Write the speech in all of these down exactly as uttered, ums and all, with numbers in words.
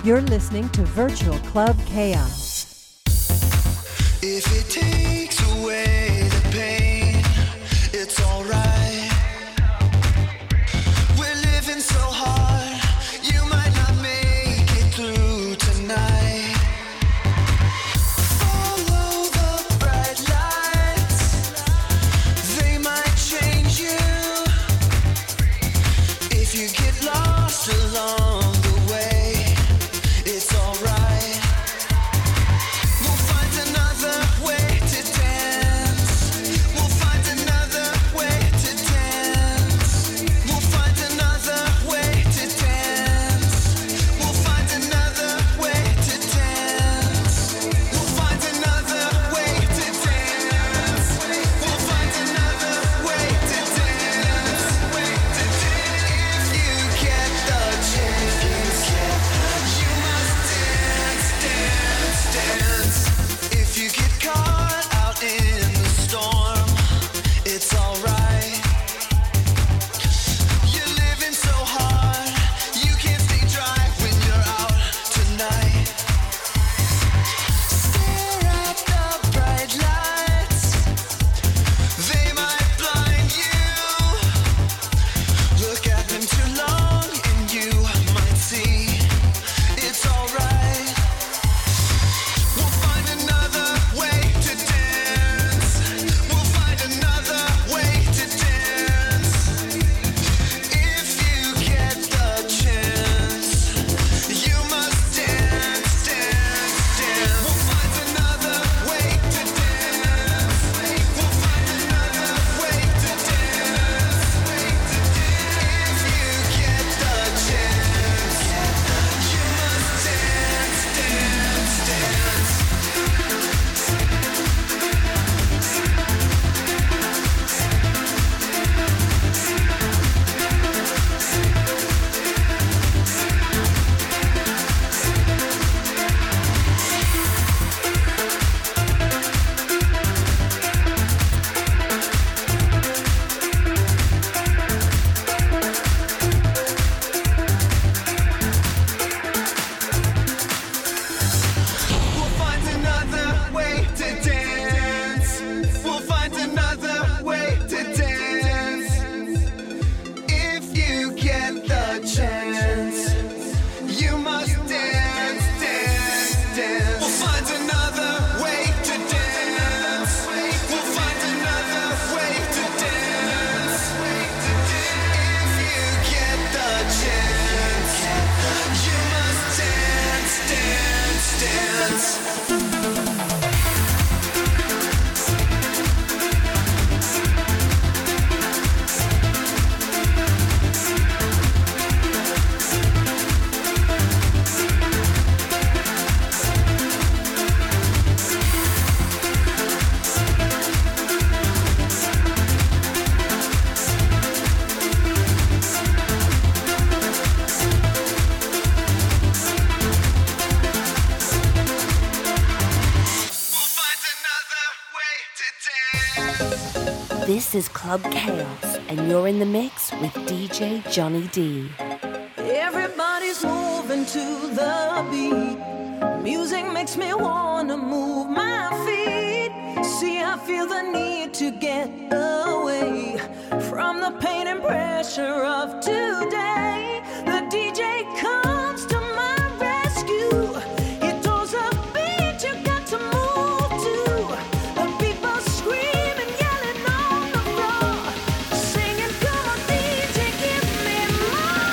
You're listening to Virtual Club Chaos. If it takes away the pain, it's alright. We're living so hard, you might not make it through tonight. Follow the bright lights, they might change you. If you get lost along the way, it's alright. We'll find another way to dance. We'll find another way to dance. We'll find another way to dance. We'll find another way to dance. We'll find another way to dance. We'll find another way to dance. If you get the chance, you must dance, dance, dance. If you get caught out in the storm, it's alright. You're living so hard, you can't stay dry when you're out tonight. Stare at the bright lights, they might blind you. Look at them too long and you might see it's alright. We'll find another way to dance. We'll find another way to dance. If you get the chance, you must dance, dance, dance. We'll find another way to dance. We'll find another way to dance. If you get the chance, you must dance, dance, dance. We'll find another way to dance. We'll find another way to dance. If you get the chance, you must dance, dance, dance. We'll find another way to dance. We'll find another way to dance. If you get the chance, you must dance, dance, dance. We'll find another way to dance. This is Club Chaos, and you're in the mix with D J Johnny D. Everybody's moving to the beat. Music makes me wanna move my feet. See, I feel the need to get away from the pain and pressure of today. The D J comes to my rescue. He throws a beat you got to move to. The people screaming, yelling on the floor, singing, "Come on, D J, give me more."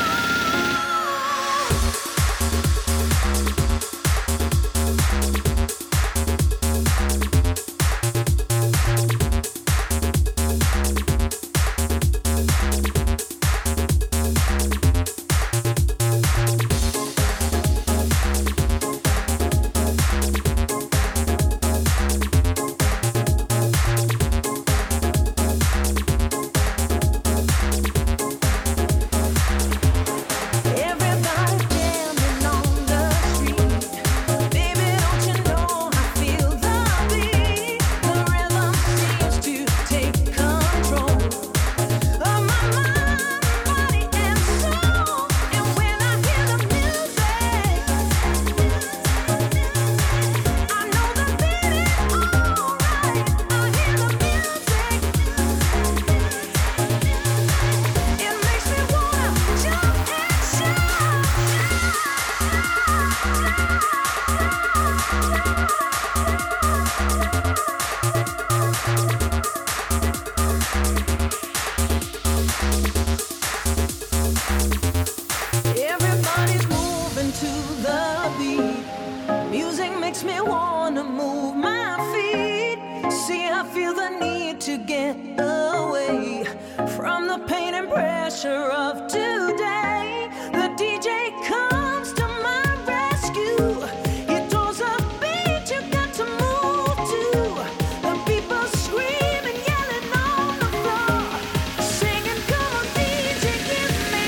to the beat. Music makes me wanna move my feet. See, I feel the need to get away from the pain and pressure of today. The D J comes to my rescue. He throws a beat you got to move to. The people screaming, yelling on the floor, singing, come on D J, give me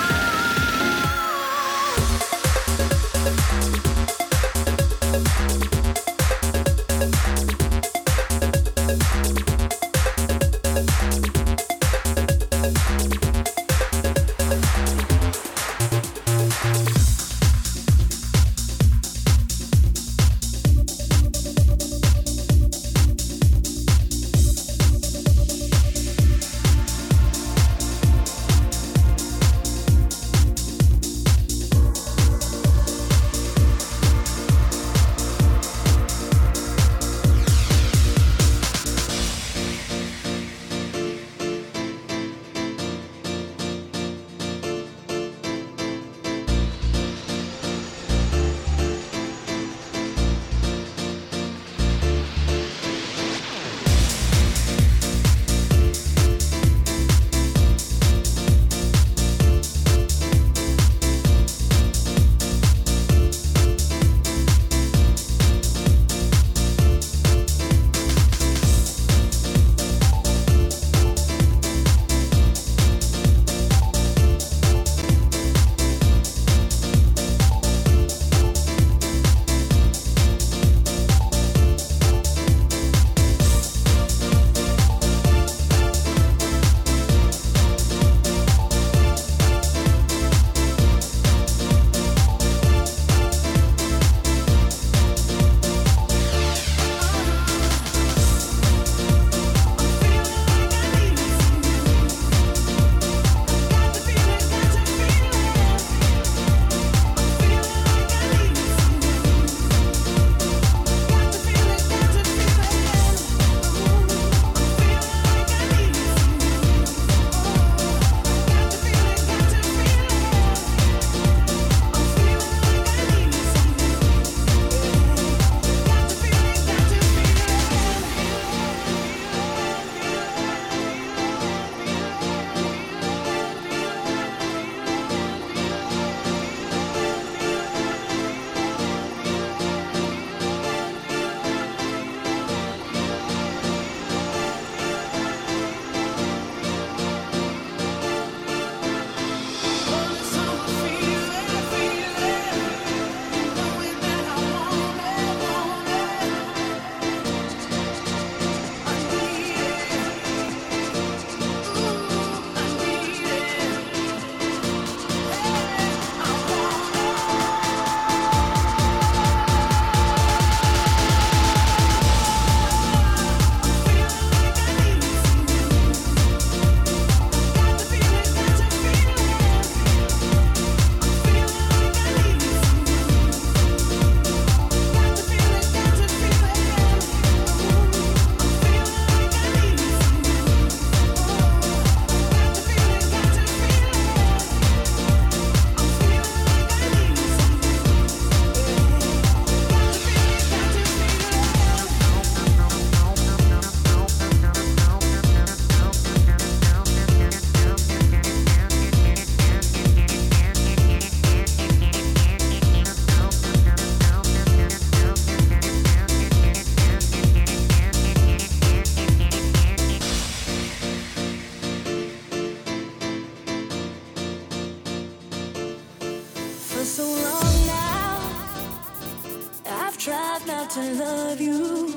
to love you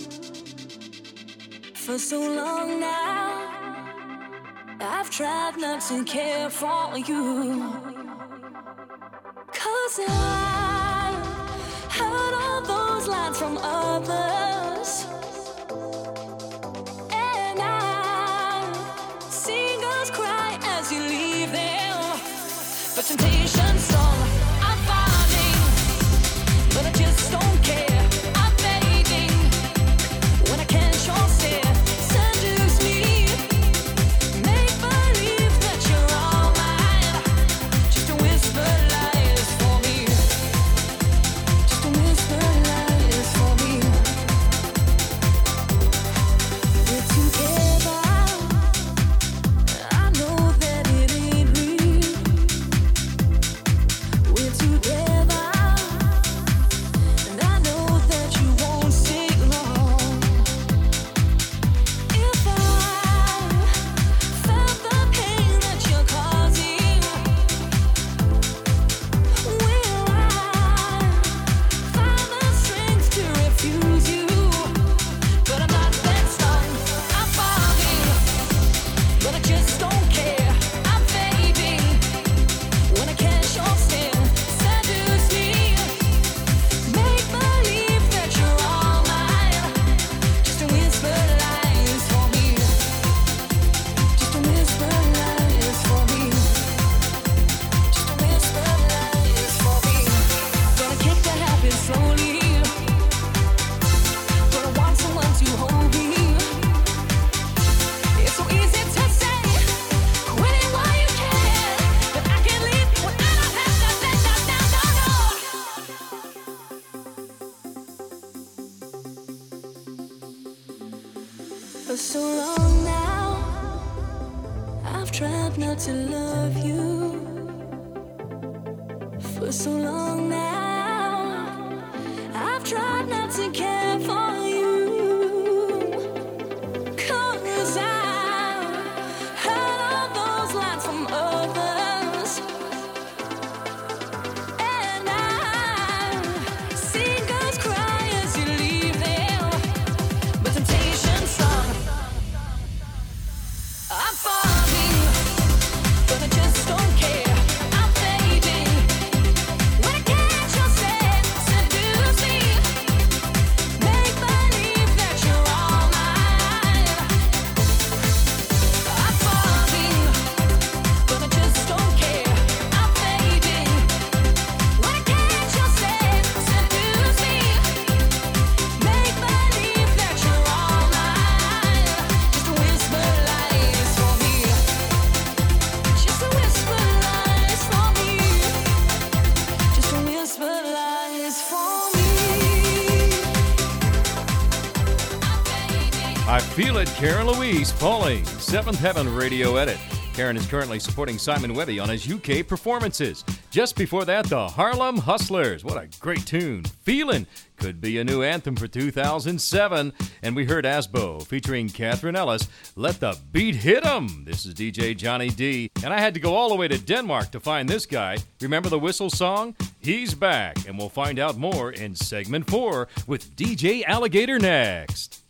for so long now. I've tried not to care for you, 'cause I've heard all those lines from others, and I've seen girls cry as you leave them. But temptation's strong, I'm fighting, but I just don't care. I'm fading when I can't sure stare. Seduce me, make believe that you're all mine, just to whisper lies for me. For so long now, I've tried not to love you. For so long now, I've tried not to care for you. Cause I've heard all those lines from others, and I've seen girls cry as you leave them. But temptation's strong. I'm falling, but I just don't care. I'm fading. When I catch yourself, seduce me. Make believe that you're all mine. I'm falling, but I just don't care. I'm fading. When I catch yourself, seduce me. Make believe that you're all mine. Just a whisper lies for me. Just a whisper lies for me. Just a whisper lies for me. I'm fading. I Feel It, Karen Louise, Falling, Seventh Heaven radio edit. Karen is currently supporting Simon Webby on his U K performances. Just before that, the Harlem Hustlers. What a great tune. Feelin' could be a new anthem for two thousand seven. And we heard Asbo featuring Catherine Ellis, Let the Beat Hit 'em. This is D J Johnny D. And I had to go all the way to Denmark to find this guy. Remember the whistle song? He's back. And we'll find out more in segment four with D J Alligator next.